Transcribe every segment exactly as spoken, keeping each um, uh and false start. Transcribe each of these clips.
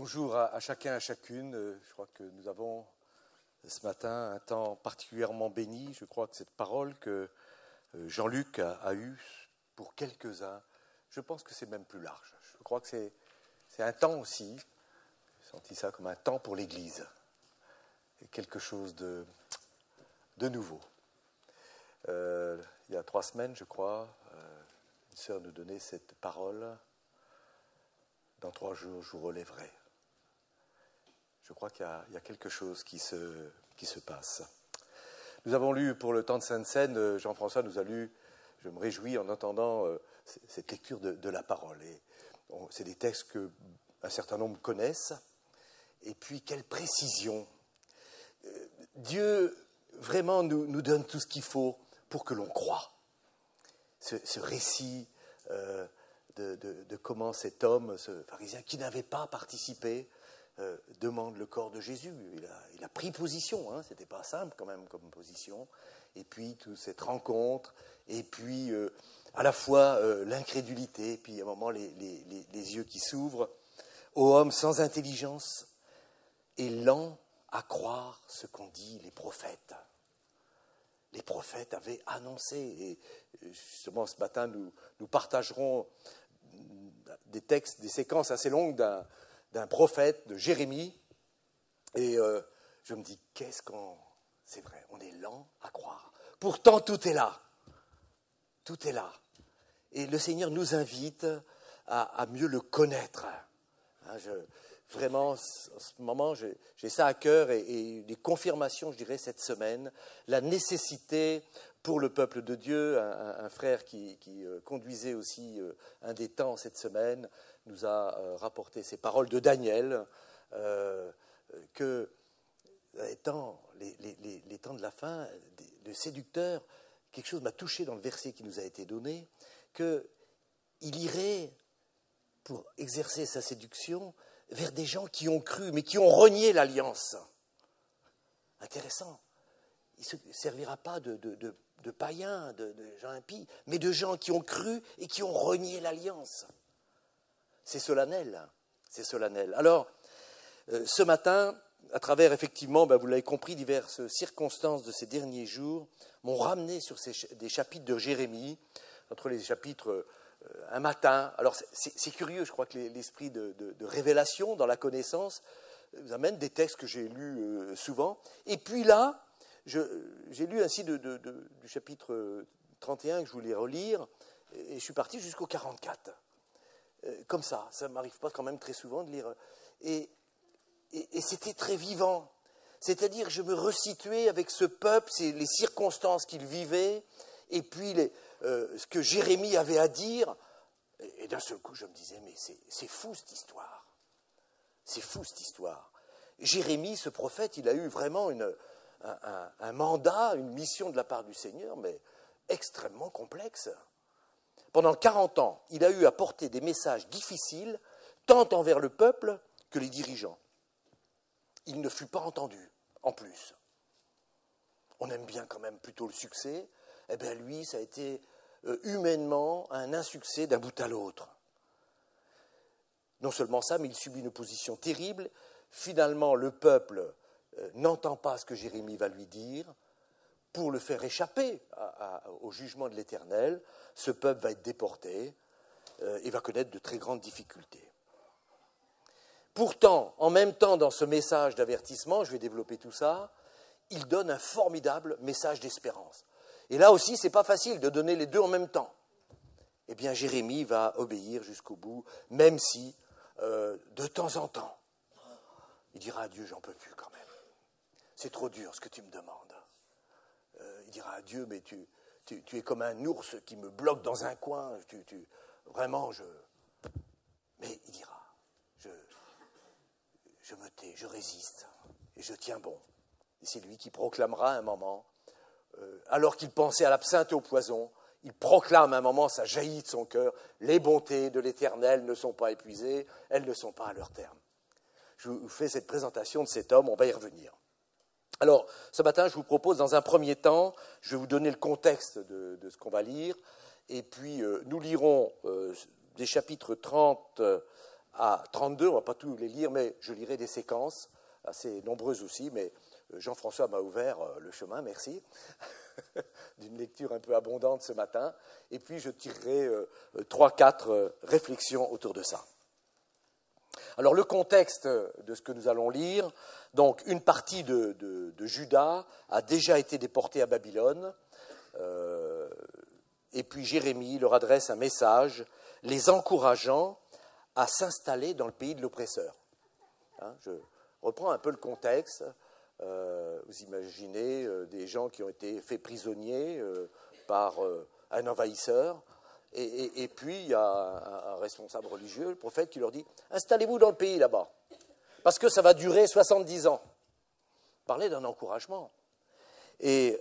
Bonjour à, à chacun, à chacune. Je crois que nous avons ce matin un temps particulièrement béni. Je crois que cette parole que Jean-Luc a, a eue pour quelques-uns, je pense que c'est même plus large. Je crois que c'est, c'est un temps aussi, j'ai senti ça comme un temps pour l'Église, et quelque chose de, de nouveau. Euh, il y a trois semaines, je crois, euh, une sœur nous donnait cette parole. Dans trois jours, je vous relèverai. Je crois qu'il y a, il y a quelque chose qui se, qui se passe. Nous avons lu pour le temps de Sainte-Seine, Jean-François nous a lu, je me réjouis en entendant euh, cette lecture de, de la parole. Et on, c'est des textes qu'un certain nombre connaissent. Et puis, quelle précision. Euh, Dieu vraiment nous, nous donne tout ce qu'il faut pour que l'on croie. Ce, ce récit euh, de, de, de comment cet homme, ce pharisien qui n'avait pas participé, Euh, demande le corps de Jésus. Il a, il a pris position, hein, c'était pas simple quand même comme position. Et puis toute cette rencontre, et puis euh, à la fois euh, l'incrédulité, puis à un moment les, les, les, les yeux qui s'ouvrent. Ô homme sans intelligence et lent à croire ce qu'ont dit les prophètes. Les prophètes avaient annoncé, et justement ce matin nous, nous partagerons des textes, des séquences assez longues d'un d'un prophète, de Jérémie, et euh, je me dis, qu'est-ce qu'on... C'est vrai, on est lent à croire. Pourtant, tout est là. Tout est là. Et le Seigneur nous invite à, à mieux le connaître. Hein, je, vraiment, en ce moment, j'ai, j'ai ça à cœur, et, et des confirmations, je dirais, cette semaine, la nécessité pour le peuple de Dieu, un, un frère qui, qui euh, conduisait aussi euh, un des temps cette semaine, nous a euh, rapporté ces paroles de Daniel, euh, que les temps, les, les, les temps de la fin, le séducteur, quelque chose m'a touché dans le verset qui nous a été donné, qu'il irait, pour exercer sa séduction, vers des gens qui ont cru, mais qui ont renié l'alliance. Intéressant. Il ne se servira pas de, de, de, de païens, de, de gens impies, mais de gens qui ont cru et qui ont renié l'alliance. C'est solennel, c'est solennel. Alors, euh, ce matin, à travers, effectivement, ben, vous l'avez compris, diverses circonstances de ces derniers jours m'ont ramené sur ces, des chapitres de Jérémie, entre les chapitres euh, un matin. Alors, c'est, c'est, c'est curieux, je crois que l'esprit de, de, de révélation dans la connaissance vous amène des textes que j'ai lus euh, souvent. Et puis là, je, j'ai lu ainsi de, de, de, du chapitre trente et un que je voulais relire, et je suis parti jusqu'au quarante-quatre. Comme ça, ça ne m'arrive pas quand même très souvent de lire. Et, et, et c'était très vivant. C'est-à-dire, je me resituais avec ce peuple, c'est les circonstances qu'il vivait, et puis les, euh, ce que Jérémie avait à dire. Et, et d'un seul coup, je me disais, mais c'est, c'est fou cette histoire. C'est fou cette histoire. Jérémie, ce prophète, il a eu vraiment une, un, un, un mandat, une mission de la part du Seigneur, mais extrêmement complexe. Pendant quarante ans, il a eu à porter des messages difficiles, tant envers le peuple que les dirigeants. Il ne fut pas entendu, en plus. On aime bien quand même plutôt le succès. Eh bien, lui, ça a été euh, humainement un insuccès d'un bout à l'autre. Non seulement ça, mais il subit une opposition terrible. Finalement, le peuple euh, n'entend pas ce que Jérémie va lui dire. Pour le faire échapper à, à, au jugement de l'Éternel, ce peuple va être déporté euh, et va connaître de très grandes difficultés. Pourtant, en même temps, dans ce message d'avertissement, je vais développer tout ça, il donne un formidable message d'espérance. Et là aussi, ce n'est pas facile de donner les deux en même temps. Eh bien, Jérémie va obéir jusqu'au bout, même si, euh, de temps en temps, il dira à Dieu, j'en peux plus quand même. C'est trop dur ce que tu me demandes. Euh, il dira à Dieu, mais tu, tu, tu es comme un ours qui me bloque dans un coin. Tu, tu, vraiment, je... Mais il dira, je, je me tais, je résiste, et je tiens bon. Et c'est lui qui proclamera un moment, euh, alors qu'il pensait à l'absinthe et au poison, il proclame un moment, ça jaillit de son cœur, les bontés de l'Éternel ne sont pas épuisées, elles ne sont pas à leur terme. Je vous fais cette présentation de cet homme, on va y revenir. Alors, ce matin, je vous propose, dans un premier temps, je vais vous donner le contexte de, de ce qu'on va lire, et puis euh, nous lirons euh, des chapitres trente à trente-deux, on ne va pas tous les lire, mais je lirai des séquences, assez nombreuses aussi, mais Jean-François m'a ouvert le chemin, merci, d'une lecture un peu abondante ce matin, et puis je tirerai trois, quatre réflexions autour de ça. Alors le contexte de ce que nous allons lire, donc une partie de, de, de Juda a déjà été déportée à Babylone, euh, et puis Jérémie leur adresse un message les encourageant à s'installer dans le pays de l'oppresseur. Hein, je reprends un peu le contexte. Euh, vous imaginez euh, des gens qui ont été faits prisonniers euh, par euh, un envahisseur. Et, et, et puis, il y a un, un responsable religieux, le prophète, qui leur dit « Installez-vous dans le pays là-bas, parce que ça va durer soixante-dix ans. » Parlez d'un encouragement. Et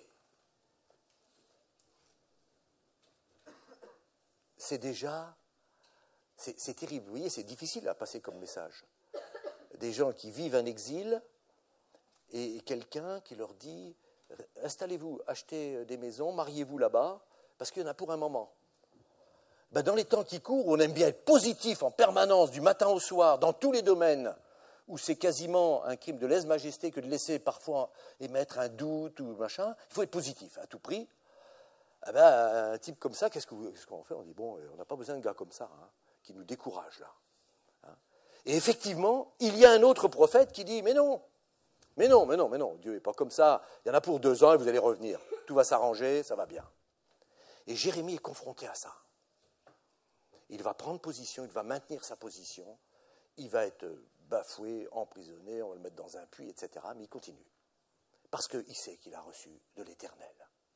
c'est déjà, c'est, c'est terrible. Vous voyez, c'est difficile à passer comme message. Des gens qui vivent un exil et quelqu'un qui leur dit « Installez-vous, achetez des maisons, mariez-vous là-bas, parce qu'il y en a pour un moment. » Ben, dans les temps qui courent, on aime bien être positif en permanence, du matin au soir, dans tous les domaines, où c'est quasiment un crime de lèse-majesté que de laisser parfois émettre un doute ou machin. Il faut être positif à tout prix. Eh ben, un type comme ça, qu'est-ce, que vous, qu'est-ce qu'on fait? On dit, bon, on n'a pas besoin de gars comme ça, hein, qui nous découragent là. Hein. Et effectivement, il y a un autre prophète qui dit, mais non, mais non, mais non, mais non, Dieu n'est pas comme ça. Il y en a pour deux ans et vous allez revenir. Tout va s'arranger, ça va bien. Et Jérémie est confronté à ça. Il va prendre position, il va maintenir sa position, il va être bafoué, emprisonné, on va le mettre dans un puits, et cetera. Mais il continue, parce qu'il sait qu'il a reçu de l'Éternel.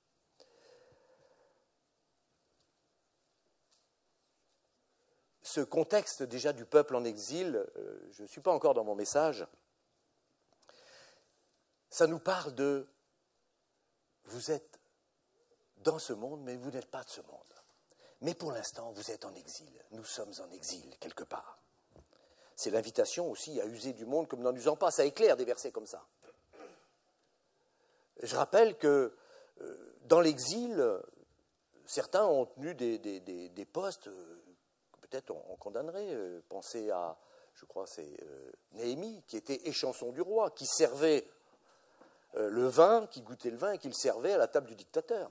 Ce contexte déjà du peuple en exil, euh, je ne suis pas encore dans mon message, ça nous parle de « vous êtes dans ce monde, mais vous n'êtes pas de ce monde ». Mais pour l'instant, vous êtes en exil. Nous sommes en exil, quelque part. C'est l'invitation aussi à user du monde comme n'en usant pas. Ça éclaire des versets comme ça. Je rappelle que euh, dans l'exil, certains ont tenu des, des, des, des postes euh, que peut-être on, on condamnerait. Euh, pensez à, je crois, c'est euh, Néhémie, qui était échanson du roi, qui servait euh, le vin, qui goûtait le vin et qui le servait à la table du dictateur.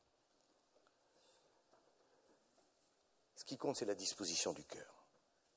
Ce qui compte, c'est la disposition du cœur.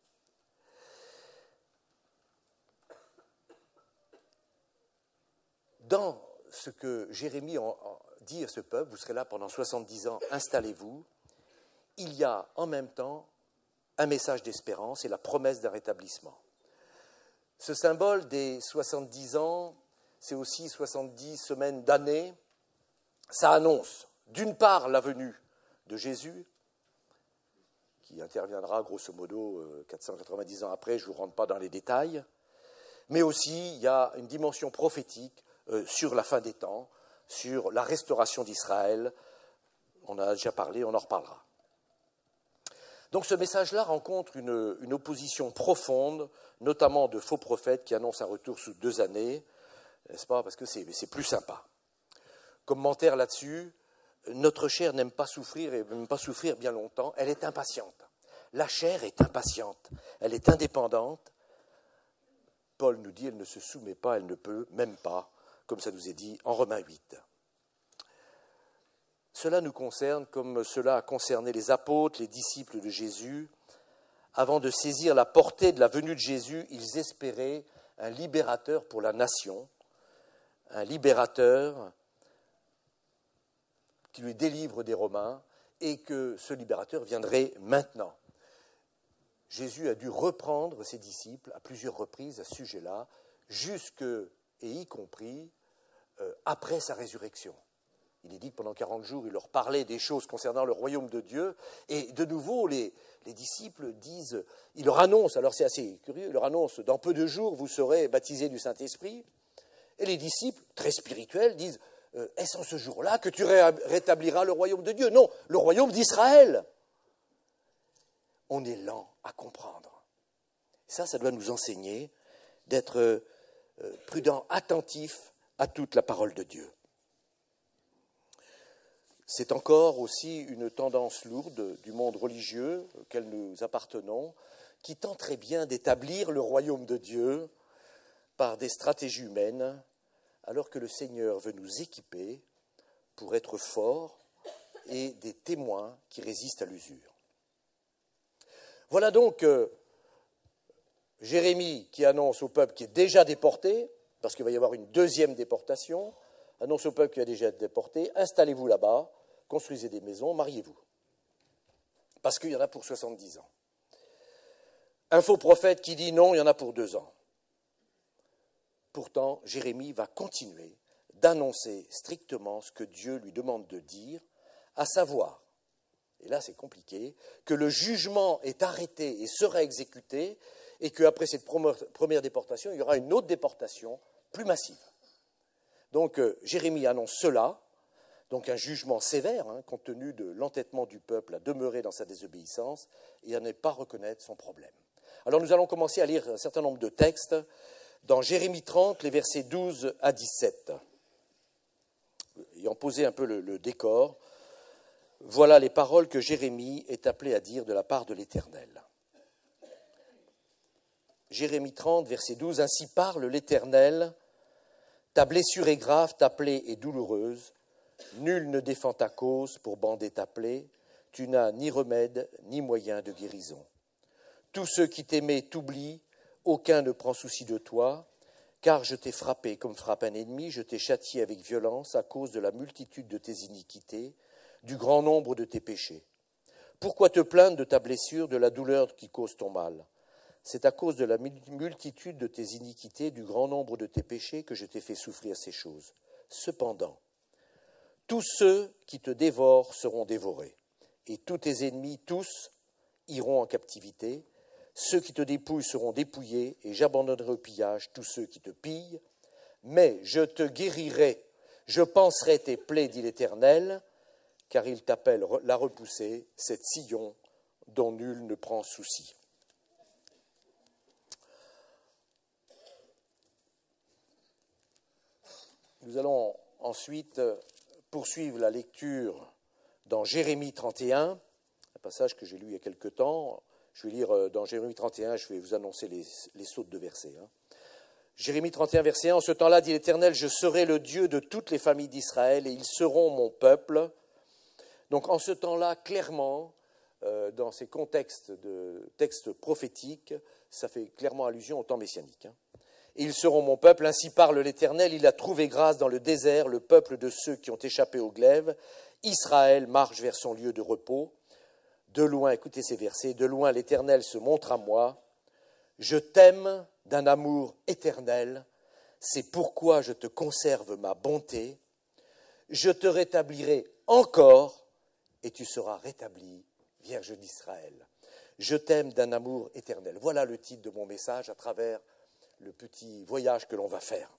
Dans ce que Jérémie dit à ce peuple, vous serez là pendant soixante-dix ans, installez-vous, il y a en même temps un message d'espérance et la promesse d'un rétablissement. Ce symbole des soixante-dix ans, c'est aussi soixante-dix semaines d'années. Ça annonce, d'une part, la venue de Jésus, qui interviendra grosso modo quatre cent quatre-vingt-dix ans après, je ne vous rentre pas dans les détails, mais aussi il y a une dimension prophétique euh, sur la fin des temps, sur la restauration d'Israël. On en a déjà parlé, on en reparlera. Donc ce message-là rencontre une, une opposition profonde, notamment de faux prophètes qui annoncent un retour sous deux années, n'est-ce pas, parce que c'est, c'est plus sympa. Commentaire là-dessus. Notre chair n'aime pas souffrir et n'aime pas souffrir bien longtemps. Elle est impatiente. La chair est impatiente. Elle est indépendante. Paul nous dit, elle ne se soumet pas, elle ne peut même pas, comme ça nous est dit en Romains huit. Cela nous concerne comme cela a concerné les apôtres, les disciples de Jésus. Avant de saisir la portée de la venue de Jésus, ils espéraient un libérateur pour la nation, un libérateur qui lui délivre des Romains, et que ce libérateur viendrait maintenant. Jésus a dû reprendre ses disciples à plusieurs reprises à ce sujet-là, jusque, et y compris, euh, après sa résurrection. Il est dit que pendant quarante jours, il leur parlait des choses concernant le royaume de Dieu, et de nouveau, les, les disciples disent, il leur annonce, alors c'est assez curieux, il leur annonce, dans peu de jours, vous serez baptisés du Saint-Esprit, et les disciples, très spirituels, disent, Euh, est-ce en ce jour-là que tu rétabliras le royaume de Dieu? Non, le royaume d'Israël. On est lent à comprendre. Ça, ça doit nous enseigner d'être euh, prudents, attentifs à toute la parole de Dieu. C'est encore aussi une tendance lourde du monde religieux auquel nous appartenons, qui tenterait bien d'établir le royaume de Dieu par des stratégies humaines, alors que le Seigneur veut nous équiper pour être forts et des témoins qui résistent à l'usure. Voilà donc euh, Jérémie qui annonce au peuple qui est déjà déporté, parce qu'il va y avoir une deuxième déportation, annonce au peuple qui est déjà déporté, installez-vous là-bas, construisez des maisons, mariez-vous. Parce qu'il y en a pour soixante-dix ans. Un faux prophète qui dit non, il y en a pour deux ans. Pourtant, Jérémie va continuer d'annoncer strictement ce que Dieu lui demande de dire, à savoir, et là c'est compliqué, que le jugement est arrêté et sera exécuté, et qu'après cette première déportation, il y aura une autre déportation plus massive. Donc euh, Jérémie annonce cela, donc un jugement sévère, hein, compte tenu de l'entêtement du peuple à demeurer dans sa désobéissance et à ne pas reconnaître son problème. Alors nous allons commencer à lire un certain nombre de textes dans Jérémie trente, les versets douze à dix-sept. Ayant posé un peu le, le décor, voilà les paroles que Jérémie est appelé à dire de la part de l'Éternel. Jérémie trente, verset douze, « Ainsi parle l'Éternel, ta blessure est grave, ta plaie est douloureuse, nul ne défend ta cause pour bander ta plaie, tu n'as ni remède ni moyen de guérison. Tous ceux qui t'aimaient t'oublient, aucun ne prend souci de toi, car je t'ai frappé comme frappe un ennemi, je t'ai châtié avec violence à cause de la multitude de tes iniquités, du grand nombre de tes péchés. Pourquoi te plaindre de ta blessure, de la douleur qui cause ton mal ? C'est à cause de la multitude de tes iniquités, du grand nombre de tes péchés que je t'ai fait souffrir ces choses. Cependant, tous ceux qui te dévorent seront dévorés, et tous tes ennemis, tous, iront en captivité. Ceux qui te dépouillent seront dépouillés, et j'abandonnerai au pillage tous ceux qui te pillent. Mais je te guérirai, je panserai tes plaies, dit l'Éternel, car il t'appelle la repoussée, cette Sion dont nul ne prend souci. Nous allons ensuite poursuivre la lecture dans Jérémie trente et un, un passage que j'ai lu il y a quelque temps. Je vais lire dans Jérémie trente et un, je vais vous annoncer les, les sautes de versets. Hein. Jérémie trente et un, verset un, « En ce temps-là, dit l'Éternel, je serai le Dieu de toutes les familles d'Israël, et ils seront mon peuple. » Donc en ce temps-là, clairement, euh, dans ces contextes de textes prophétiques, ça fait clairement allusion au temps messianique. Hein. Et ils seront mon peuple, ainsi parle l'Éternel, il a trouvé grâce dans le désert, le peuple de ceux qui ont échappé au glaive. Israël marche vers son lieu de repos. De loin, écoutez ces versets, de loin l'Éternel se montre à moi. Je t'aime d'un amour éternel, c'est pourquoi je te conserve ma bonté. Je te rétablirai encore et tu seras rétablie, Vierge d'Israël. Je t'aime d'un amour éternel. Voilà le titre de mon message à travers le petit voyage que l'on va faire.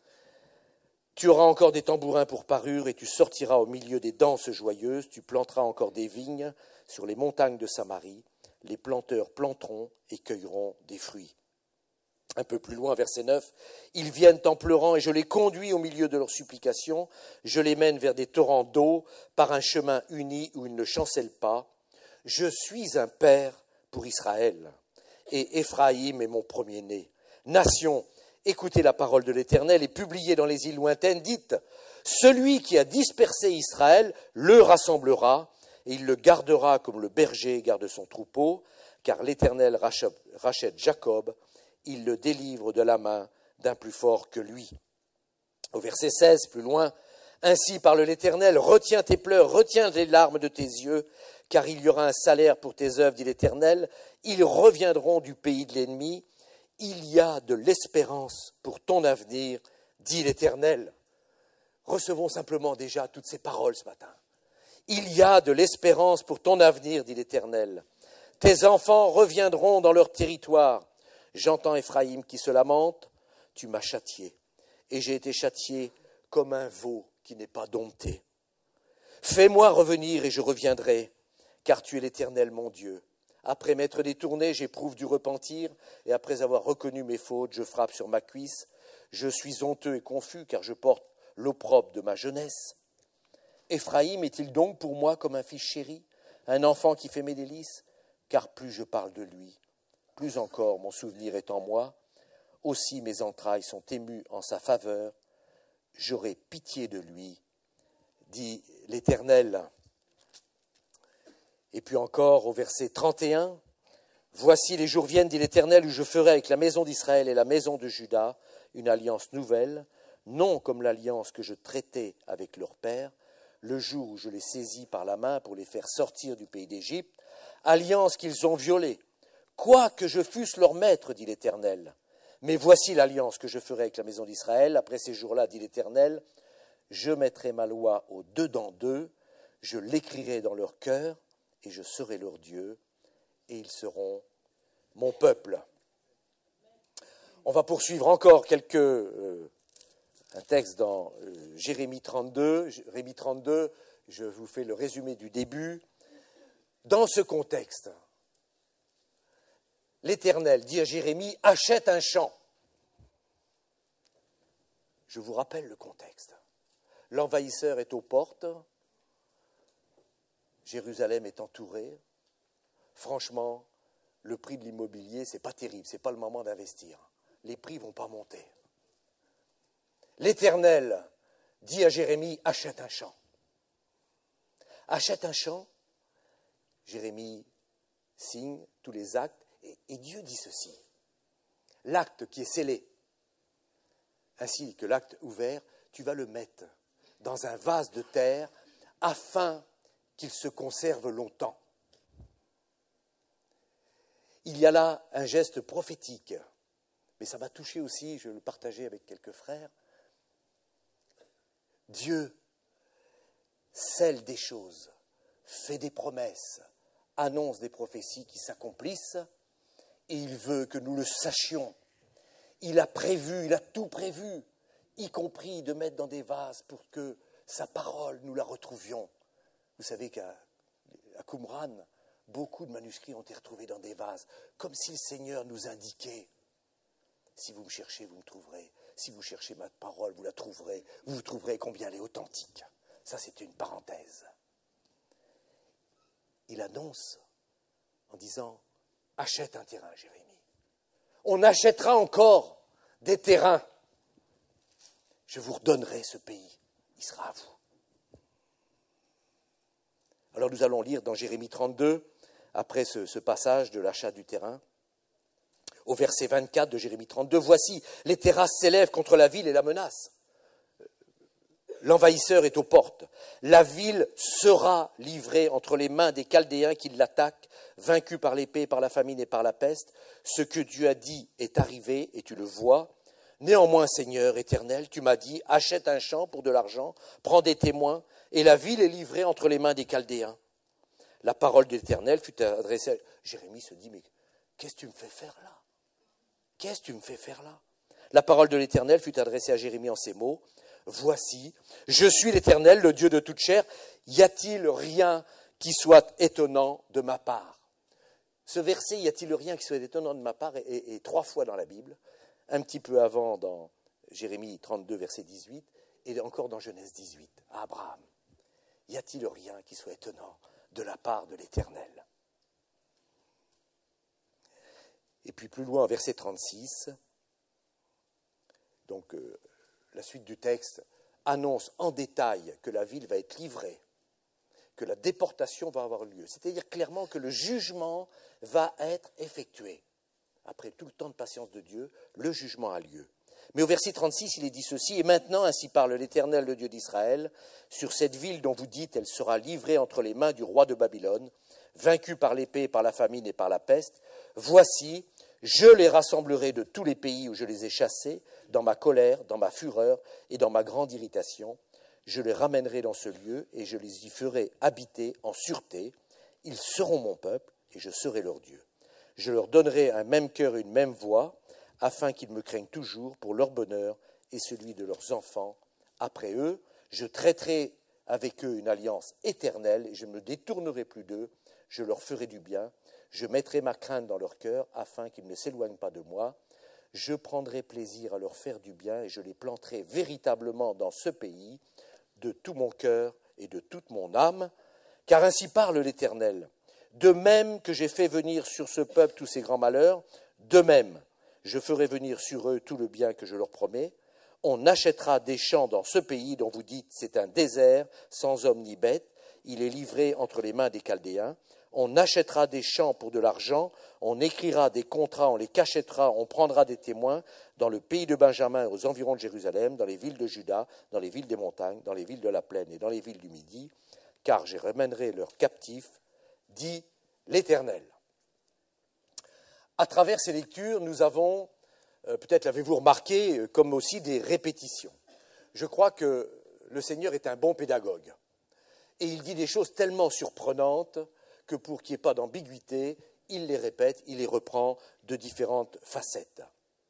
Tu auras encore des tambourins pour parure et tu sortiras au milieu des danses joyeuses. Tu planteras encore des vignes sur les montagnes de Samarie. Les planteurs planteront et cueilleront des fruits. Un peu plus loin, verset neuf, « Ils viennent en pleurant et je les conduis au milieu de leurs supplications. Je les mène vers des torrents d'eau par un chemin uni où ils ne chancellent pas. Je suis un père pour Israël et Éphraïm est mon premier-né. Nation, écoutez la parole de l'Éternel et publiez dans les îles lointaines, dites, celui qui a dispersé Israël le rassemblera et il le gardera comme le berger garde son troupeau, car l'Éternel rachète Jacob, il le délivre de la main d'un plus fort que lui. » Au verset seize, plus loin, « Ainsi parle l'Éternel, retiens tes pleurs, retiens les larmes de tes yeux, car il y aura un salaire pour tes œuvres, dit l'Éternel, ils reviendront du pays de l'ennemi. Il y a de l'espérance pour ton avenir, dit l'Éternel. » Recevons simplement déjà toutes ces paroles ce matin. Il y a de l'espérance pour ton avenir, dit l'Éternel. Tes enfants reviendront dans leur territoire. J'entends Éphraïm qui se lamente. Tu m'as châtié, et j'ai été châtié comme un veau qui n'est pas dompté. Fais-moi revenir et je reviendrai, car tu es l'Éternel mon Dieu. Après m'être détourné, j'éprouve du repentir, et après avoir reconnu mes fautes, je frappe sur ma cuisse. Je suis honteux et confus, car je porte l'opprobre de ma jeunesse. Éphraïm est-il donc pour moi comme un fils chéri, un enfant qui fait mes délices? Car plus je parle de lui, plus encore mon souvenir est en moi, aussi mes entrailles sont émues en sa faveur, j'aurai pitié de lui, dit l'Éternel. Et puis encore au verset trente et un, « Voici les jours viennent, dit l'Éternel, où je ferai avec la maison d'Israël et la maison de Juda une alliance nouvelle, non comme l'alliance que je traitais avec leur père, le jour où je les saisis par la main pour les faire sortir du pays d'Égypte, alliance qu'ils ont violée, quoique je fusse leur maître, dit l'Éternel. Mais voici l'alliance que je ferai avec la maison d'Israël. Après ces jours-là, dit l'Éternel, je mettrai ma loi au dedans d'eux, je l'écrirai dans leur cœur, et je serai leur Dieu, et ils seront mon peuple. » On va poursuivre encore quelques, euh, un texte dans euh, Jérémie trente-deux. Jérémie trente-deux, je vous fais le résumé du début. Dans ce contexte, l'Éternel dit à Jérémie, « Achète un champ. » Je vous rappelle le contexte. L'envahisseur est aux portes, Jérusalem est entourée. Franchement, le prix de l'immobilier, ce n'est pas terrible, ce n'est pas le moment d'investir. Les prix ne vont pas monter. L'Éternel dit à Jérémie, « Achète un champ. » Achète un champ. Jérémie signe tous les actes, et, et Dieu dit ceci. L'acte qui est scellé, ainsi que l'acte ouvert, tu vas le mettre dans un vase de terre afin qu'il se conserve longtemps. Il y a là un geste prophétique, mais ça m'a touché aussi, je le partageais avec quelques frères. Dieu scelle des choses, fait des promesses, annonce des prophéties qui s'accomplissent, et il veut que nous le sachions. Il a prévu, il a tout prévu, y compris de mettre dans des vases pour que sa parole, nous la retrouvions. Vous savez qu'à à Qumran, beaucoup de manuscrits ont été retrouvés dans des vases, comme si le Seigneur nous indiquait, si vous me cherchez, vous me trouverez, si vous cherchez ma parole, vous la trouverez, vous vous trouverez combien elle est authentique. Ça, c'était une parenthèse. Il annonce en disant, achète un terrain, Jérémie. On achètera encore des terrains. Je vous redonnerai ce pays, il sera à vous. Alors nous allons lire dans Jérémie trente-deux, après ce, ce passage de l'achat du terrain, au verset vingt-quatre de Jérémie trente-deux, « Voici, les terrasses s'élèvent contre la ville et la menacent. L'envahisseur est aux portes. La ville sera livrée entre les mains des Chaldéens qui l'attaquent, vaincus par l'épée, par la famine et par la peste. Ce que Dieu a dit est arrivé, et tu le vois. Néanmoins, Seigneur éternel, tu m'as dit, achète un champ pour de l'argent, prends des témoins, et la ville est livrée entre les mains des Chaldéens. » La parole de l'Éternel fut adressée à... Jérémie se dit, mais qu'est-ce que tu me fais faire là? Qu'est-ce que tu me fais faire là? La parole de l'Éternel fut adressée à Jérémie en ces mots. Voici, je suis l'Éternel, le Dieu de toute chair. Y a-t-il rien qui soit étonnant de ma part? Ce verset, y a-t-il rien qui soit étonnant de ma part, est, est, est trois fois dans la Bible, un petit peu avant dans Jérémie trente-deux, verset dix-huit, et encore dans Genèse dix-huit, à Abraham. Y a-t-il rien qui soit étonnant de la part de l'Éternel? Et puis plus loin, verset trente-six, donc euh, la suite du texte annonce en détail que la ville va être livrée, que la déportation va avoir lieu. C'est-à-dire clairement que le jugement va être effectué. Après tout le temps de patience de Dieu, le jugement a lieu. Mais au verset trente-six, il est dit ceci, « Et maintenant, ainsi parle l'Éternel, le Dieu d'Israël, sur cette ville dont vous dites, elle sera livrée entre les mains du roi de Babylone, vaincue par l'épée, par la famine et par la peste. Voici, je les rassemblerai de tous les pays où je les ai chassés, dans ma colère, dans ma fureur et dans ma grande irritation. Je les ramènerai dans ce lieu et je les y ferai habiter en sûreté. Ils seront mon peuple et je serai leur Dieu. Je leur donnerai un même cœur et une même voix, afin qu'ils me craignent toujours pour leur bonheur et celui de leurs enfants. Après eux, je traiterai avec eux une alliance éternelle et je ne me détournerai plus d'eux. Je leur ferai du bien. Je mettrai ma crainte dans leur cœur afin qu'ils ne s'éloignent pas de moi. Je prendrai plaisir à leur faire du bien et je les planterai véritablement dans ce pays de tout mon cœur et de toute mon âme. Car ainsi parle l'Éternel. De même que j'ai fait venir sur ce peuple tous ces grands malheurs, de même je ferai venir sur eux tout le bien que je leur promets. On achètera des champs dans ce pays dont vous dites c'est un désert, sans homme ni bête. Il est livré entre les mains des Chaldéens. On achètera des champs pour de l'argent, on écrira des contrats, on les cachètera, on prendra des témoins dans le pays de Benjamin, aux environs de Jérusalem, dans les villes de Juda, dans les villes des montagnes, dans les villes de la plaine et dans les villes du Midi, car je ramènerai leurs captifs, dit l'Éternel. À travers ces lectures, nous avons, euh, peut-être l'avez-vous remarqué, euh, comme aussi des répétitions. Je crois que le Seigneur est un bon pédagogue. Et il dit des choses tellement surprenantes que pour qu'il n'y ait pas d'ambiguïté, il les répète, il les reprend de différentes facettes.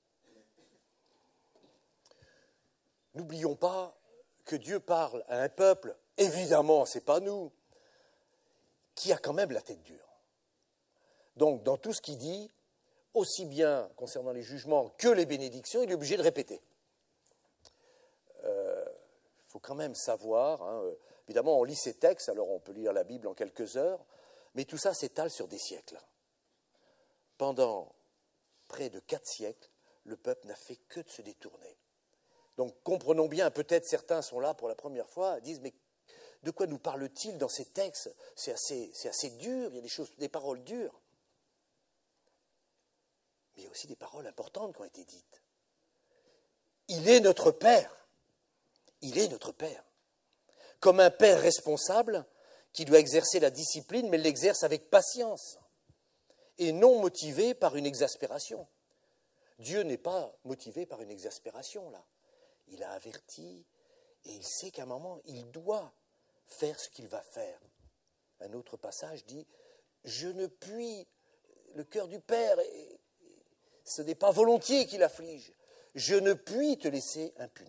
N'oublions pas que Dieu parle à un peuple, évidemment, ce n'est pas nous, qui a quand même la tête dure. Donc, dans tout ce qu'il dit, aussi bien concernant les jugements que les bénédictions, il est obligé de répéter. Il euh, faut quand même savoir, hein, évidemment, on lit ces textes, alors on peut lire la Bible en quelques heures, mais tout ça s'étale sur des siècles. Pendant près de quatre siècles, le peuple n'a fait que de se détourner. Donc comprenons bien, peut-être certains sont là pour la première fois, disent mais de quoi nous parle-t-il dans ces textes? C'est assez, c'est assez dur, il y a des choses, des paroles dures. Mais il y a aussi des paroles importantes qui ont été dites. Il est notre Père. Il est notre Père. Comme un père responsable qui doit exercer la discipline, mais l'exerce avec patience et non motivé par une exaspération. Dieu n'est pas motivé par une exaspération, là. Il a averti et il sait qu'à un moment, il doit faire ce qu'il va faire. Un autre passage dit « Je ne puis, le cœur du Père, ce n'est pas volontiers qu'il afflige, je ne puis te laisser impuni. »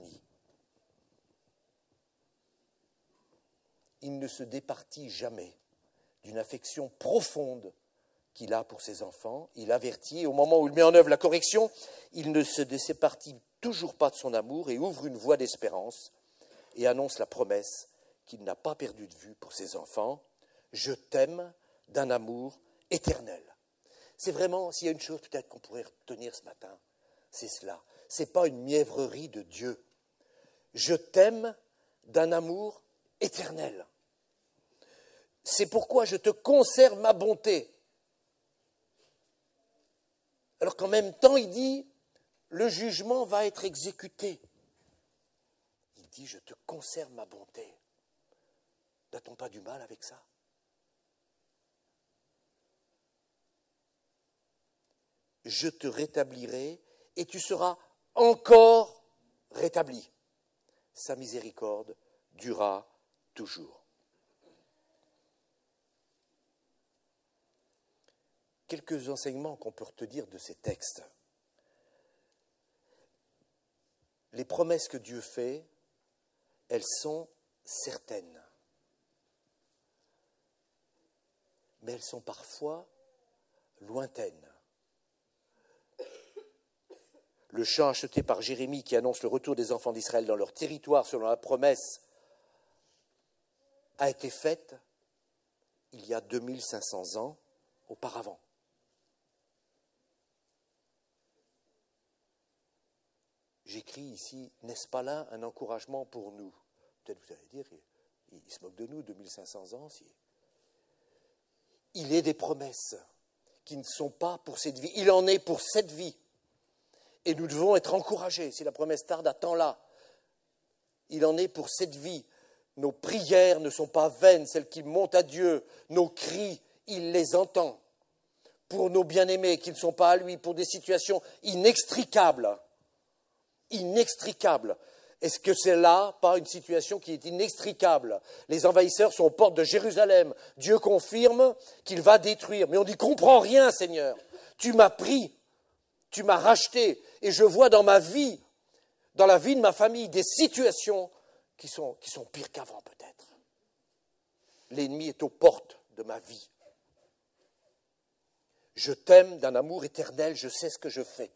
Il ne se départit jamais d'une affection profonde qu'il a pour ses enfants. Il avertit, et au moment où il met en œuvre la correction, il ne se départit toujours pas de son amour et ouvre une voie d'espérance et annonce la promesse qu'il n'a pas perdue de vue pour ses enfants. « Je t'aime d'un amour éternel. » C'est vraiment, s'il y a une chose peut-être qu'on pourrait retenir ce matin, c'est cela. Ce n'est pas une mièvrerie de Dieu. Je t'aime d'un amour éternel. C'est pourquoi je te conserve ma bonté. Alors qu'en même temps, il dit, le jugement va être exécuté. Il dit, je te conserve ma bonté. N'a-t-on pas du mal avec ça? Je te rétablirai et tu seras encore rétabli. Sa miséricorde durera toujours. Quelques enseignements qu'on peut retenir de ces textes. Les promesses que Dieu fait, elles sont certaines. Mais elles sont parfois lointaines. Le chant acheté par Jérémie qui annonce le retour des enfants d'Israël dans leur territoire selon la promesse a été faite il y a deux mille cinq cents ans auparavant. J'écris ici, n'est-ce pas là un encouragement pour nous? Peut-être vous allez dire, il, il se moque de nous, deux mille cinq cents ans. Si. Il est des promesses qui ne sont pas pour cette vie. Il en est pour cette vie. Et nous devons être encouragés. Si la promesse tarde, attends-la. Il en est pour cette vie. Nos prières ne sont pas vaines, celles qui montent à Dieu. Nos cris, il les entend. Pour nos bien-aimés qui ne sont pas à lui, pour des situations inextricables. Inextricables. Est-ce que c'est là, pas une situation qui est inextricable? Les envahisseurs sont aux portes de Jérusalem. Dieu confirme qu'il va détruire. Mais on dit, comprends rien, Seigneur. Tu m'as pris, tu m'as racheté. Et je vois dans ma vie, dans la vie de ma famille, des situations qui sont, qui sont pires qu'avant peut-être. L'ennemi est aux portes de ma vie. Je t'aime d'un amour éternel, je sais ce que je fais.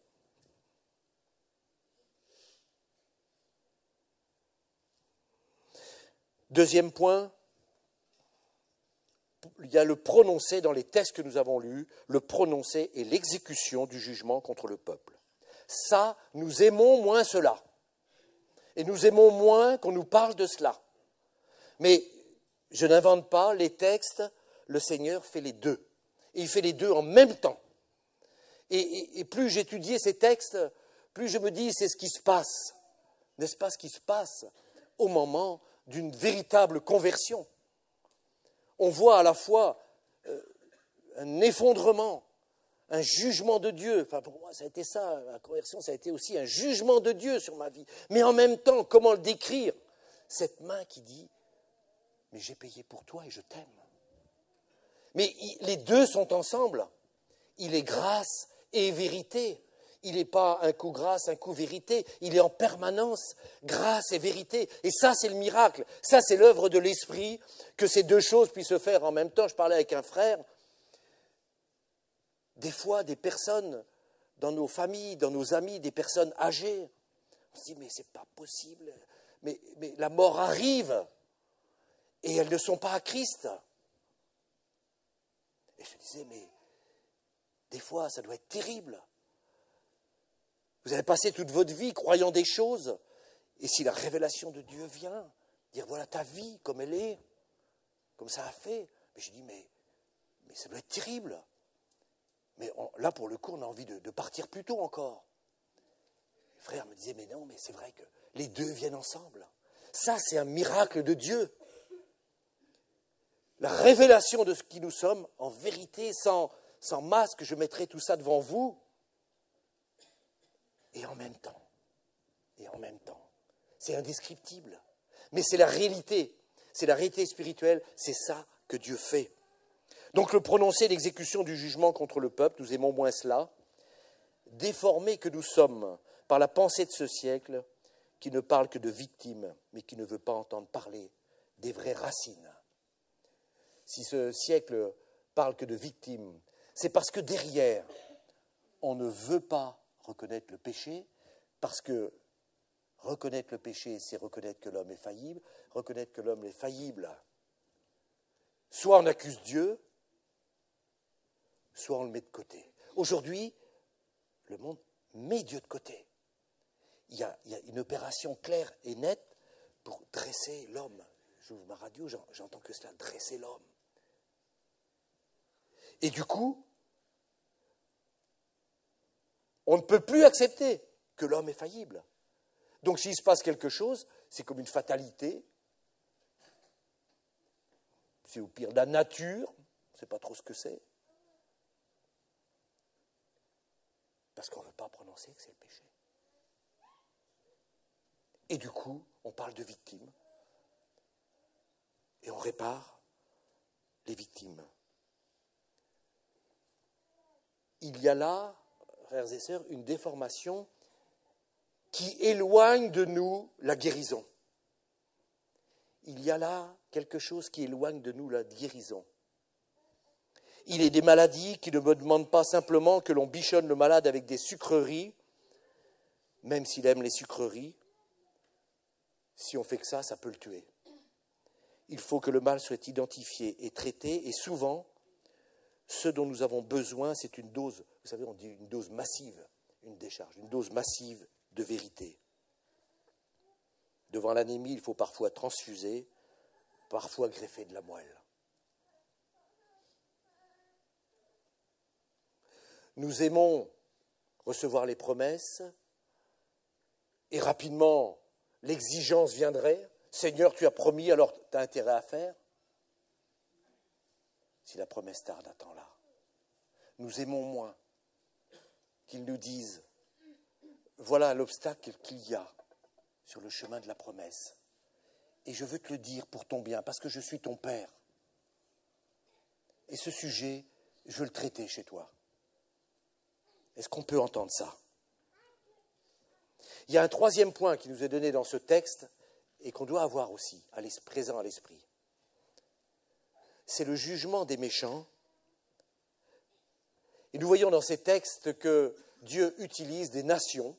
Deuxième point, il y a le prononcé dans les textes que nous avons lus, le prononcé et l'exécution du jugement contre le peuple. Ça, nous aimons moins cela. Et nous aimons moins qu'on nous parle de cela. Mais je n'invente pas, les textes, le Seigneur fait les deux. Et il fait les deux en même temps. Et, et, et plus j'étudiais ces textes, plus je me dis, c'est ce qui se passe. N'est-ce pas ce qui se passe au moment d'une véritable conversion? On voit à la fois euh, un effondrement, un jugement de Dieu. Enfin, pour moi, ça a été ça, la conversion, ça a été aussi un jugement de Dieu sur ma vie. Mais en même temps, comment le décrire? Cette main qui dit, mais j'ai payé pour toi et je t'aime. Mais il, les deux sont ensemble. Il est grâce et vérité. Il n'est pas un coup grâce, un coup vérité. Il est en permanence grâce et vérité. Et ça, c'est le miracle. Ça, c'est l'œuvre de l'Esprit, que ces deux choses puissent se faire en même temps. Je parlais avec un frère. Des fois, des personnes dans nos familles, dans nos amis, des personnes âgées, on se dit, mais c'est pas possible. Mais, mais la mort arrive et elles ne sont pas à Christ. Et je disais, mais des fois, ça doit être terrible. Vous avez passé toute votre vie croyant des choses, et si la révélation de Dieu vient, dire voilà ta vie comme elle est, comme ça a fait, mais je dis mais, mais ça doit être terrible. Mais on, là, pour le coup, on a envie de, de partir plus tôt encore. Les frères me disaient mais non, mais c'est vrai que les deux viennent ensemble. Ça, c'est un miracle de Dieu. La révélation de ce qui nous sommes, en vérité, sans, sans masque, je mettrai tout ça devant vous. Et en même temps, et en même temps, c'est indescriptible. Mais c'est la réalité, c'est la réalité spirituelle, c'est ça que Dieu fait. Donc le prononcé l'exécution du jugement contre le peuple, nous aimons moins cela, déformés que nous sommes par la pensée de ce siècle, qui ne parle que de victimes, mais qui ne veut pas entendre parler des vraies racines. Si ce siècle parle que de victimes, c'est parce que derrière, on ne veut pas reconnaître le péché, parce que reconnaître le péché, c'est reconnaître que l'homme est faillible. Reconnaître que l'homme est faillible, soit on accuse Dieu, soit on le met de côté. Aujourd'hui, le monde met Dieu de côté. Il y a, il y a une opération claire et nette pour dresser l'homme. J'ouvre ma radio, j'entends que cela, dresser l'homme. Et du coup, on ne peut plus accepter que l'homme est faillible. Donc s'il se passe quelque chose, c'est comme une fatalité. C'est au pire la nature, on ne sait pas trop ce que c'est. Parce qu'on ne veut pas prononcer que c'est le péché. Et du coup, on parle de victimes. Et on répare les victimes. Il y a là, frères et sœurs, une déformation qui éloigne de nous la guérison. Il y a là quelque chose qui éloigne de nous la guérison. Il est des maladies qui ne me demandent pas simplement que l'on bichonne le malade avec des sucreries, même s'il aime les sucreries. Si on fait que ça, ça peut le tuer. Il faut que le mal soit identifié et traité, et souvent, ce dont nous avons besoin, c'est une dose, vous savez, on dit une dose massive, une décharge, une dose massive de vérité. Devant l'anémie, il faut parfois transfuser, parfois greffer de la moelle. Nous aimons recevoir les promesses, et rapidement, l'exigence viendrait. Seigneur, tu as promis, alors tu as intérêt à faire. Si la promesse tarde, attends-la. Nous aimons moins qu'ils nous disent, voilà l'obstacle qu'il y a sur le chemin de la promesse. Et je veux te le dire pour ton bien, parce que je suis ton Père. Et ce sujet, je veux le traiter chez toi. Est-ce qu'on peut entendre ça? Il y a un troisième point qui nous est donné dans ce texte et qu'on doit avoir aussi à présent à l'esprit. C'est le jugement des méchants. Et nous voyons dans ces textes que Dieu utilise des nations,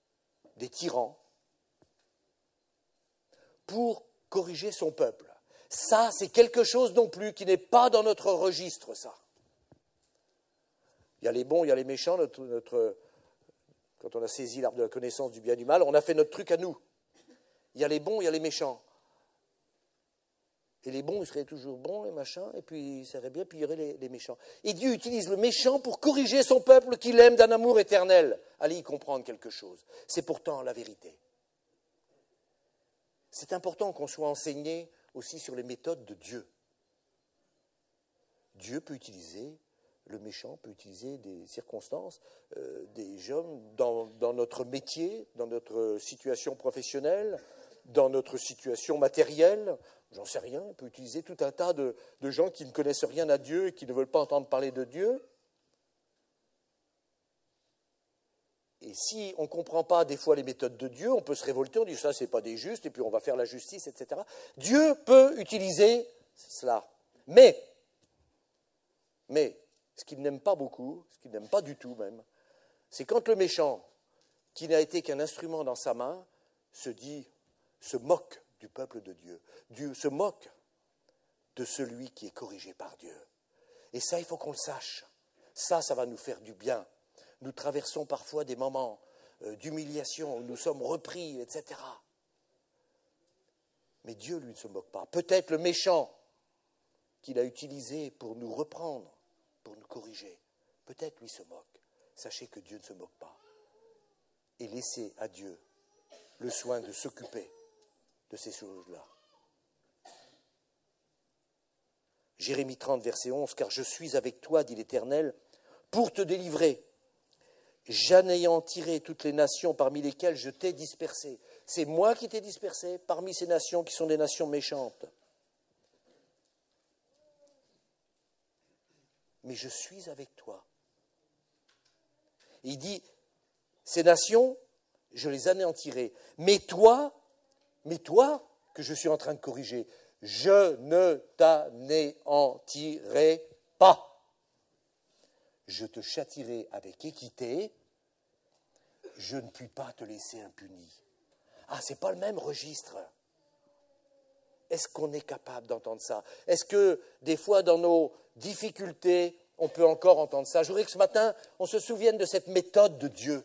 des tyrans, pour corriger son peuple. Ça, c'est quelque chose non plus qui n'est pas dans notre registre, ça. Il y a les bons, il y a les méchants. Notre, notre, quand on a saisi l'arbre de la connaissance du bien et du mal, on a fait notre truc à nous. Il y a les bons, il y a les méchants. Et les bons, ils seraient toujours bons, les machins, et puis ça irait bien, puis il y aurait les, les méchants. Et Dieu utilise le méchant pour corriger son peuple qu'il aime d'un amour éternel. Allez y comprendre quelque chose. C'est pourtant la vérité. C'est important qu'on soit enseigné aussi sur les méthodes de Dieu. Dieu peut utiliser, le méchant peut utiliser des circonstances, euh, des hommes dans, dans notre métier, dans notre situation professionnelle, dans notre situation matérielle. J'en sais rien, il peut utiliser tout un tas de, de gens qui ne connaissent rien à Dieu et qui ne veulent pas entendre parler de Dieu. Et si on ne comprend pas des fois les méthodes de Dieu, on peut se révolter, on dit ça c'est pas des justes, et puis on va faire la justice, et cetera. Dieu peut utiliser cela. Mais, mais, ce qu'il n'aime pas beaucoup, ce qu'il n'aime pas du tout même, c'est quand le méchant, qui n'a été qu'un instrument dans sa main, se dit, se moque du peuple de Dieu. Dieu se moque de celui qui est corrigé par Dieu. Et ça, il faut qu'on le sache. Ça, ça va nous faire du bien. Nous traversons parfois des moments euh, d'humiliation où nous sommes repris, et cetera. Mais Dieu, lui, ne se moque pas. Peut-être le méchant qu'il a utilisé pour nous reprendre, pour nous corriger, peut-être lui se moque. Sachez que Dieu ne se moque pas. Et laissez à Dieu le soin de s'occuper de ces choses-là. Jérémie trente, verset onze, « Car je suis avec toi, dit l'Éternel, pour te délivrer. J'anéantirai toutes les nations parmi lesquelles je t'ai dispersé. » C'est moi qui t'ai dispersé parmi ces nations qui sont des nations méchantes. Mais je suis avec toi. Il dit, ces nations, je les anéantirai. Mais toi, mais toi, que je suis en train de corriger, je ne t'anéantirai pas. Je te châtierai avec équité, je ne puis pas te laisser impuni. Ah, ce n'est pas le même registre. Est-ce qu'on est capable d'entendre ça? Est-ce que des fois dans nos difficultés, on peut encore entendre ça? Je voudrais que ce matin, on se souvienne de cette méthode de Dieu.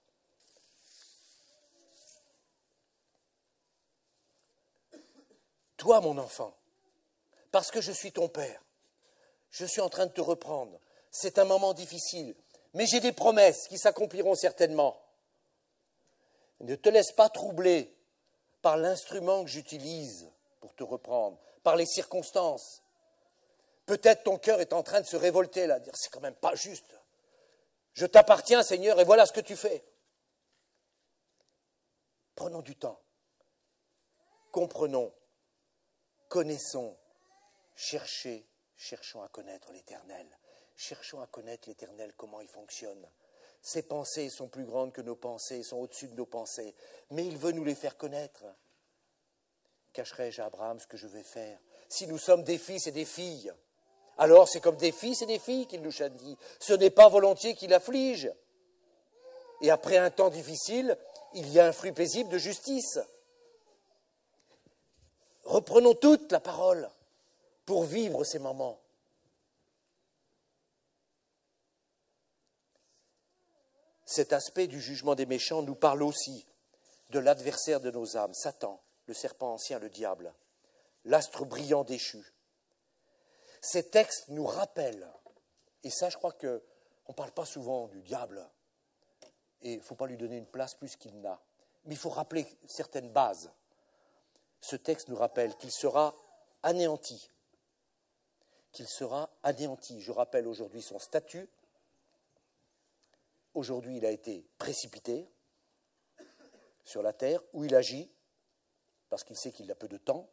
Toi, mon enfant, parce que je suis ton père, je suis en train de te reprendre. C'est un moment difficile, mais j'ai des promesses qui s'accompliront certainement. Ne te laisse pas troubler par l'instrument que j'utilise pour te reprendre, par les circonstances. Peut-être ton cœur est en train de se révolter, là, dire c'est quand même pas juste. Je t'appartiens, Seigneur, et voilà ce que tu fais. Prenons du temps. Comprenons. Connaissons, cherchez, cherchons à connaître l'Éternel. Cherchons à connaître l'Éternel, comment il fonctionne. Ses pensées sont plus grandes que nos pensées, sont au-dessus de nos pensées. Mais il veut nous les faire connaître. Cacherai-je à Abraham ce que je vais faire? Si nous sommes des fils et des filles, alors c'est comme des fils et des filles qu'il nous châtie. Ce n'est pas volontiers qu'il afflige. Et après un temps difficile, il y a un fruit paisible de justice. Reprenons toute la parole pour vivre ces moments. Cet aspect du jugement des méchants nous parle aussi de l'adversaire de nos âmes, Satan, le serpent ancien, le diable, l'astre brillant déchu. Ces textes nous rappellent, et ça je crois qu'on ne parle pas souvent du diable, et il ne faut pas lui donner une place plus qu'il n'a, mais il faut rappeler certaines bases. Ce texte nous rappelle qu'il sera anéanti, qu'il sera anéanti. Je rappelle aujourd'hui son statut. Aujourd'hui, il a été précipité sur la terre, où il agit, parce qu'il sait qu'il a peu de temps.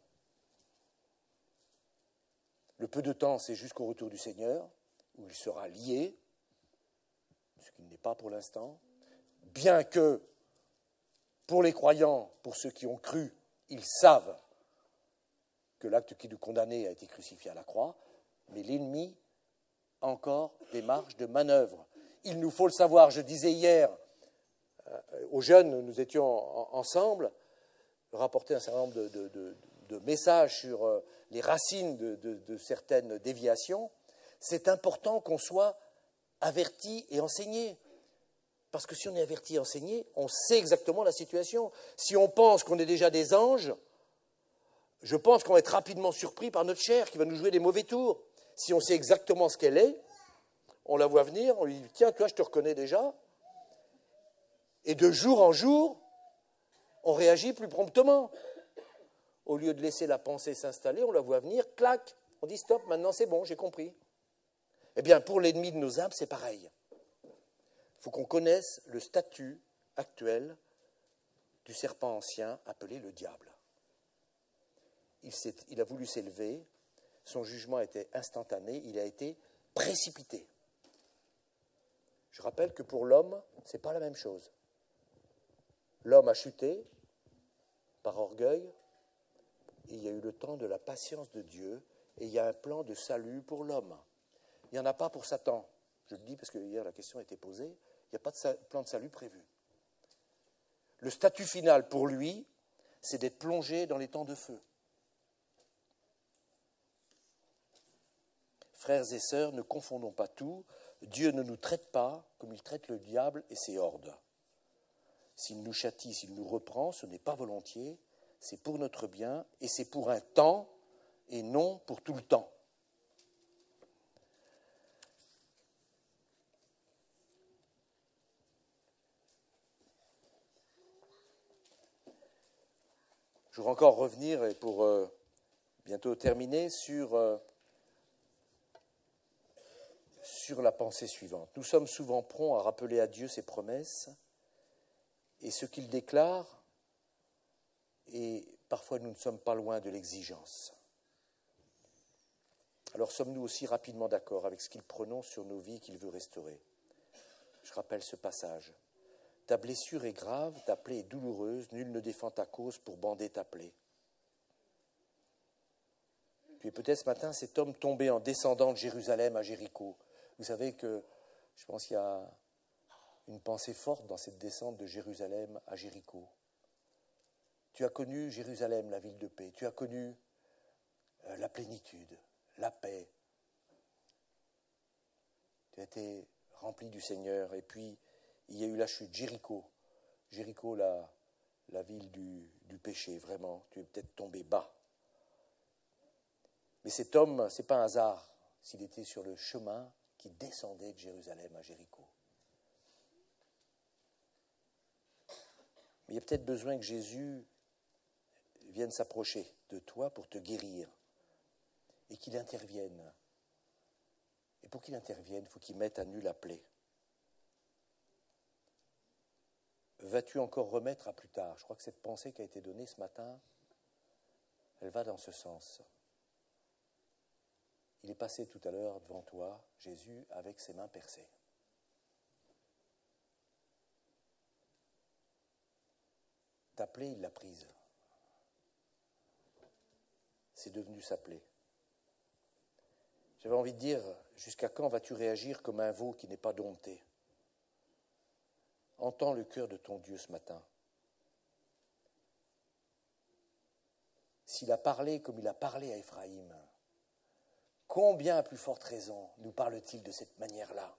Le peu de temps, c'est jusqu'au retour du Seigneur, où il sera lié, ce qu'il n'est pas pour l'instant. Bien que, pour les croyants, pour ceux qui ont cru, ils savent que l'acte qui nous condamnait a été crucifié à la croix, mais l'ennemi a encore des marges de manœuvre. Il nous faut le savoir. Je disais hier euh, aux jeunes, nous étions en, ensemble, rapporter un certain nombre de, de, de, de messages sur euh, les racines de, de, de certaines déviations, c'est important qu'on soit averti et enseigné. Parce que si on est averti et enseigné, on sait exactement la situation. Si on pense qu'on est déjà des anges, je pense qu'on va être rapidement surpris par notre chair qui va nous jouer des mauvais tours. Si on sait exactement ce qu'elle est, on la voit venir, on lui dit « Tiens, toi, je te reconnais déjà ». Et de jour en jour, on réagit plus promptement. Au lieu de laisser la pensée s'installer, on la voit venir, clac, on dit « Stop, maintenant c'est bon, j'ai compris ». Eh bien, pour l'ennemi de nos âmes, c'est pareil. Il faut qu'on connaisse le statut actuel du serpent ancien appelé le diable. Il, s'est, il a voulu s'élever, son jugement était instantané, il a été précipité. Je rappelle que pour l'homme, ce n'est pas la même chose. L'homme a chuté par orgueil, et il y a eu le temps de la patience de Dieu, et il y a un plan de salut pour l'homme. Il n'y en a pas pour Satan. Je le dis parce que hier la question a été posée. Il n'y a pas de plan de salut prévu. Le statut final pour lui, c'est d'être plongé dans les temps de feu. Frères et sœurs, ne confondons pas tout. Dieu ne nous traite pas comme il traite le diable et ses hordes. S'il nous châtie, s'il nous reprend, ce n'est pas volontiers, c'est pour notre bien et c'est pour un temps et non pour tout le temps. Je voudrais encore revenir, et pour euh, bientôt terminer, sur, euh, sur la pensée suivante. Nous sommes souvent prompts à rappeler à Dieu ses promesses et ce qu'il déclare, et parfois nous ne sommes pas loin de l'exigence. Alors sommes-nous aussi rapidement d'accord avec ce qu'il prononce sur nos vies qu'il veut restaurer? Je rappelle ce passage. Ta blessure est grave, ta plaie est douloureuse, nul ne défend ta cause pour bander ta plaie. Puis peut-être ce matin, cet homme tombé en descendant de Jérusalem à Jéricho. Vous savez que je pense qu'il y a une pensée forte dans cette descente de Jérusalem à Jéricho. Tu as connu Jérusalem, la ville de paix. Tu as connu euh, la plénitude, la paix. Tu as été rempli du Seigneur. Et puis, il y a eu la chute, Jéricho. Jéricho, la, la ville du, du péché, vraiment. Tu es peut-être tombé bas. Mais cet homme, ce n'est pas un hasard s'il était sur le chemin qui descendait de Jérusalem à Jéricho. Mais il y a peut-être besoin que Jésus vienne s'approcher de toi pour te guérir et qu'il intervienne. Et pour qu'il intervienne, il faut qu'il mette à nu la plaie. Vas-tu encore remettre à plus tard? Je crois que cette pensée qui a été donnée ce matin, elle va dans ce sens. Il est passé tout à l'heure devant toi, Jésus, avec ses mains percées. Ta plaie, il l'a prise. C'est devenu sa plaie. J'avais envie de dire, jusqu'à quand vas-tu réagir comme un veau qui n'est pas dompté? Entends le cœur de ton Dieu ce matin. S'il a parlé comme il a parlé à Éphraïm, combien à plus forte raison nous parle-t-il de cette manière-là?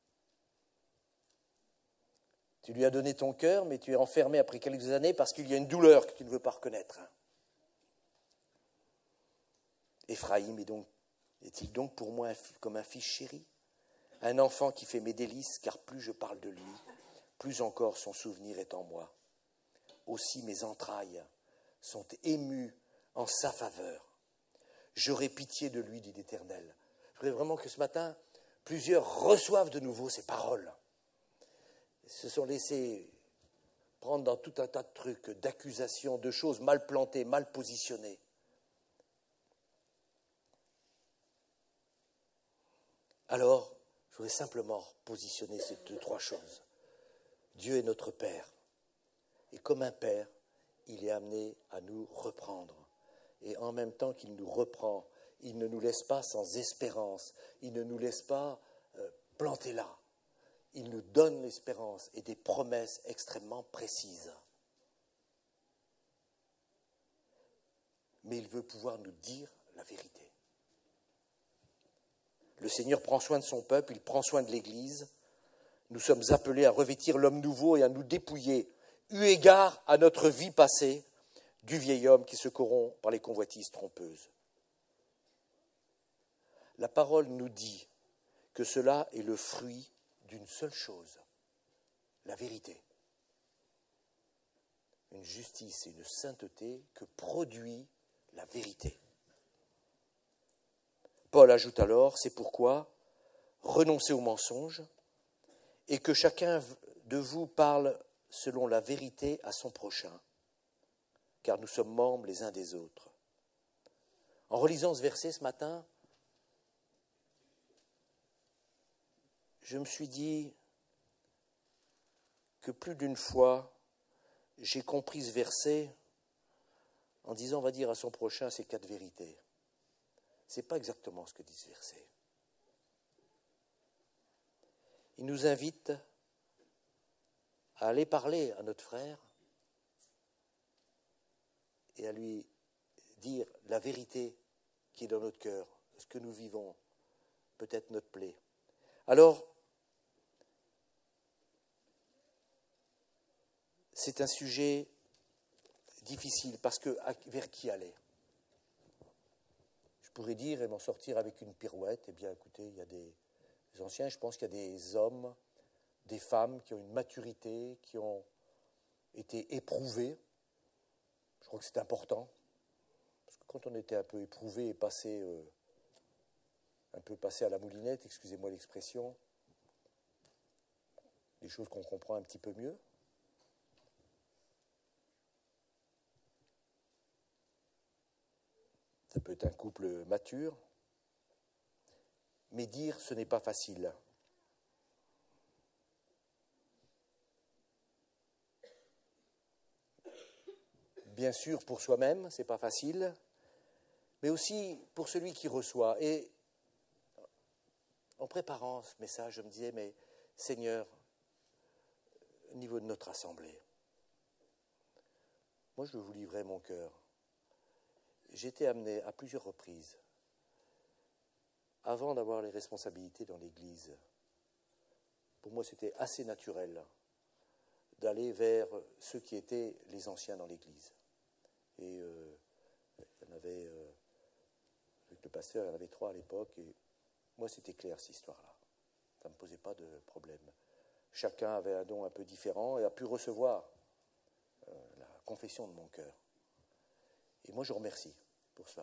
Tu lui as donné ton cœur, mais tu es enfermé après quelques années parce qu'il y a une douleur que tu ne veux pas reconnaître. Éphraïm est donc, est-il donc pour moi comme un fils chéri, un enfant qui fait mes délices, car plus je parle de lui, plus encore son souvenir est en moi. Aussi mes entrailles sont émues en sa faveur. J'aurai pitié de lui, dit l'Éternel. Je voudrais vraiment que ce matin, plusieurs reçoivent de nouveau ces paroles. Ils se sont laissés prendre dans tout un tas de trucs, d'accusations, de choses mal plantées, mal positionnées. Alors, je voudrais simplement positionner ces deux, trois choses. Dieu est notre Père. Et comme un Père, il est amené à nous reprendre. Et en même temps qu'il nous reprend, il ne nous laisse pas sans espérance. Il ne nous laisse pas euh, planter là. Il nous donne l'espérance et des promesses extrêmement précises. Mais il veut pouvoir nous dire la vérité. Le Seigneur prend soin de son peuple, il prend soin de l'Église. Nous sommes appelés à revêtir l'homme nouveau et à nous dépouiller, eu égard à notre vie passée, du vieil homme qui se corrompt par les convoitises trompeuses. La parole nous dit que cela est le fruit d'une seule chose, la vérité. Une justice et une sainteté que produit la vérité. Paul ajoute alors, c'est pourquoi renoncez au mensonge et que chacun de vous parle selon la vérité à son prochain, car nous sommes membres les uns des autres. En relisant ce verset ce matin, je me suis dit que plus d'une fois, j'ai compris ce verset en disant, on va dire à son prochain ces quatre vérités. Ce n'est pas exactement ce que dit ce verset. Il nous invite à aller parler à notre frère et à lui dire la vérité qui est dans notre cœur, ce que nous vivons, peut-être notre plaie. Alors, c'est un sujet difficile parce que vers qui aller ? Je pourrais dire et m'en sortir avec une pirouette. Eh bien, écoutez, il y a des anciens, je pense qu'il y a des hommes, des femmes qui ont une maturité, qui ont été éprouvés. Je crois que c'est important. Parce que quand on était un peu éprouvé et passé, euh, un peu passé à la moulinette, excusez-moi l'expression, des choses qu'on comprend un petit peu mieux. Ça peut être un couple mature. Mais dire, ce n'est pas facile. Bien sûr, pour soi-même, ce n'est pas facile, mais aussi pour celui qui reçoit. Et en préparant ce message, je me disais, mais Seigneur, au niveau de notre assemblée, moi je veux vous livrer mon cœur. J'ai été amené à plusieurs reprises, avant d'avoir les responsabilités dans l'Église, pour moi c'était assez naturel d'aller vers ceux qui étaient les anciens dans l'Église. Et euh, il y en avait, euh, avec le pasteur, il y en avait trois à l'époque, et moi c'était clair cette histoire-là. Ça ne me posait pas de problème. Chacun avait un don un peu différent et a pu recevoir euh, la confession de mon cœur. Et moi je remercie pour cela.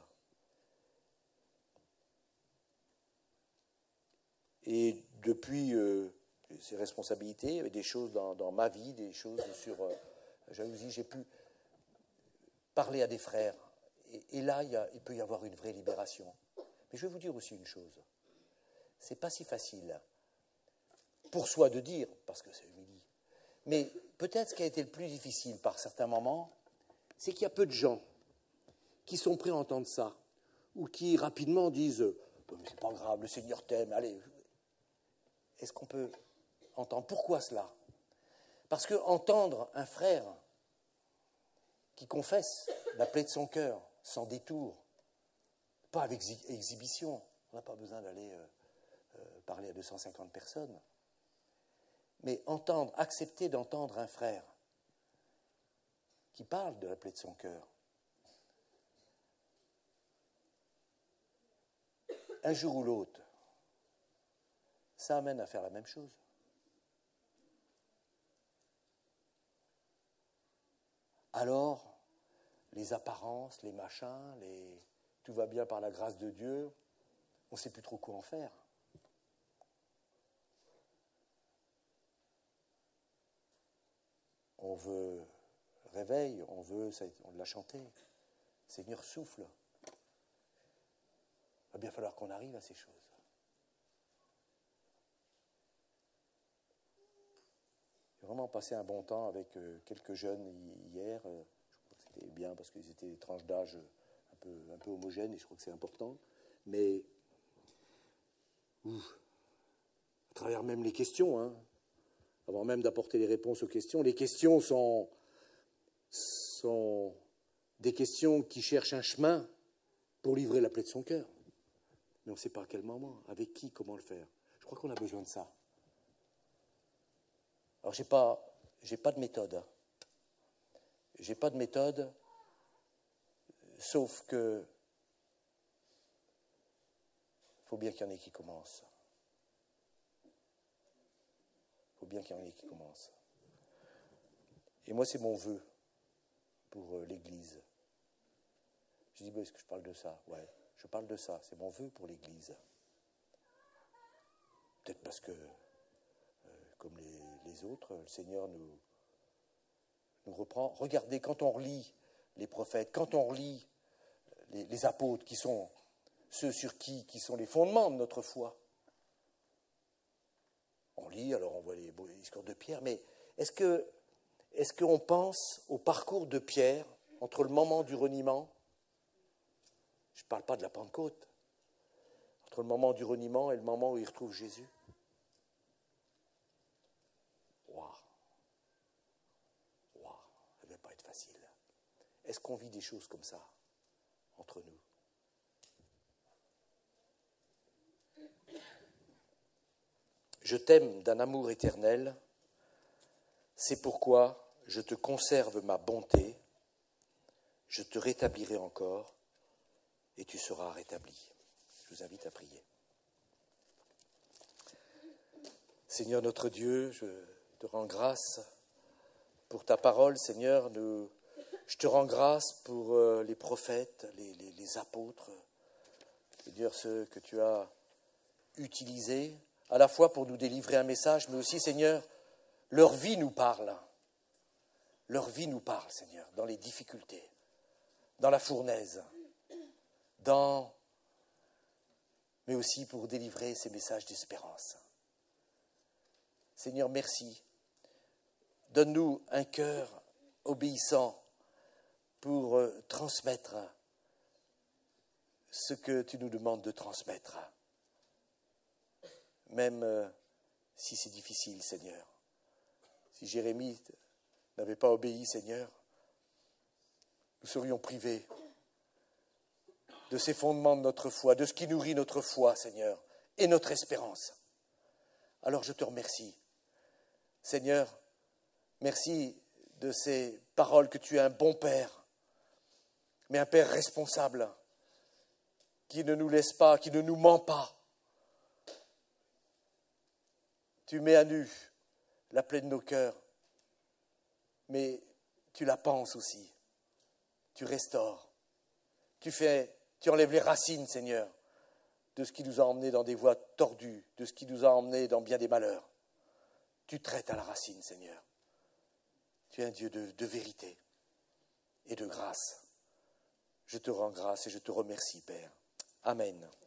Et depuis euh, ces responsabilités, il y avait des choses dans, dans ma vie, des choses sur euh, la jalousie, j'ai pu parler à des frères. Et, et là, il, y a, il peut y avoir une vraie libération. Mais je vais vous dire aussi une chose. Ce n'est pas si facile pour soi de dire, parce que c'est humilié. Mais peut-être ce qui a été le plus difficile par certains moments, c'est qu'il y a peu de gens qui sont prêts à entendre ça, ou qui rapidement disent « c'est pas grave, le Seigneur t'aime, allez ». Est-ce qu'on peut entendre ? Pourquoi cela ? Parce que entendre un frère qui confesse la plaie de son cœur, sans détour, pas avec exhibition, on n'a pas besoin d'aller euh, euh, parler à deux cent cinquante personnes, mais entendre, accepter d'entendre un frère qui parle de la plaie de son cœur, un jour ou l'autre, ça amène à faire la même chose. Alors, les apparences, les machins, les... tout va bien par la grâce de Dieu, on ne sait plus trop quoi en faire. On veut réveil, on veut, on l'a chanté, Seigneur souffle. Il va bien falloir qu'on arrive à ces choses. J'ai vraiment passé un bon temps avec euh, quelques jeunes hier. Euh, je crois que c'était bien parce qu'ils étaient des tranches d'âge un peu, un peu homogènes et je crois que c'est important. Mais ouf, à travers même les questions, hein, avant même d'apporter les réponses aux questions, les questions sont, sont des questions qui cherchent un chemin pour livrer la plaie de son cœur. Mais on ne sait pas à quel moment, avec qui, comment le faire. Je crois qu'on a besoin de ça. Alors, je n'ai pas, j'ai pas de méthode. Je n'ai pas de méthode, sauf que il faut bien qu'il y en ait qui commencent. Il faut bien qu'il y en ait qui commencent. Et moi, c'est mon vœu pour l'Église. Je dis, bah, est-ce que je parle de ça? Ouais, je parle de ça. C'est mon vœu pour l'Église. Peut-être parce que, euh, comme les, les autres, le Seigneur nous, nous reprend. Regardez, quand on relit les prophètes, quand on relit les, les apôtres, qui sont ceux sur qui, qui sont les fondements de notre foi, on lit, alors on voit les, les discours de Pierre, mais est-ce que, est-ce qu'on pense au parcours de Pierre entre le moment du reniement? Je ne parle pas de la Pentecôte. Entre le moment du reniement et le moment où il retrouve Jésus. Waouh! Waouh! Ça ne va pas être facile. Est-ce qu'on vit des choses comme ça entre nous? Je t'aime d'un amour éternel. C'est pourquoi je te conserve ma bonté. Je te rétablirai encore. Et tu seras rétabli. Je vous invite à prier. Seigneur notre Dieu, je te rends grâce pour ta parole, Seigneur. Nous, je te rends grâce pour euh, les prophètes, les, les, les apôtres, Seigneur, ceux que tu as utilisés, à la fois pour nous délivrer un message, mais aussi, Seigneur, leur vie nous parle. Leur vie nous parle, Seigneur, dans les difficultés, dans la fournaise. Dans, mais aussi pour délivrer ces messages d'espérance. Seigneur, merci. Donne-nous un cœur obéissant pour euh, transmettre ce que tu nous demandes de transmettre. Même euh, si c'est difficile, Seigneur. Si Jérémie n'avait pas obéi, Seigneur, nous serions privés de ces fondements de notre foi, de ce qui nourrit notre foi, Seigneur, et notre espérance. Alors je te remercie. Seigneur, merci de ces paroles que tu es un bon Père, mais un Père responsable, qui ne nous laisse pas, qui ne nous ment pas. Tu mets à nu la plaie de nos cœurs, mais tu la panses aussi. Tu restaures. Tu fais... Tu enlèves les racines, Seigneur, de ce qui nous a emmenés dans des voies tordues, de ce qui nous a emmenés dans bien des malheurs. Tu traites à la racine, Seigneur. Tu es un Dieu de, de vérité et de grâce. Je te rends grâce et je te remercie, Père. Amen.